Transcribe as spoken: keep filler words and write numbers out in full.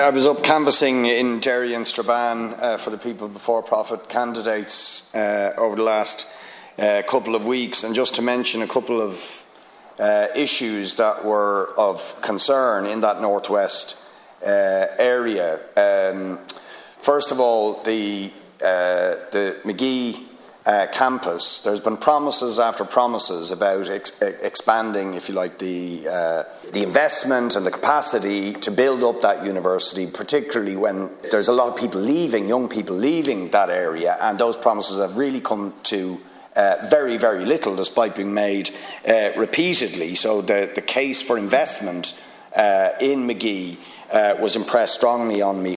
I was up canvassing in Derry and Strabane uh, for the People Before Profit candidates uh, over the last uh, couple of weeks, and just to mention a couple of uh, issues that were of concern in that northwest uh, area. Um, first of all, the uh, the Magee uh, campus. There's been promises after promises about ex- expanding, if you like, the uh, the investment and the capacity to build up that university, particularly when there's a lot of people leaving, young people leaving that area, and those promises have really come to uh, very, very little, despite being made uh, repeatedly. So the, the case for investment uh, in Magee uh, was impressed strongly on me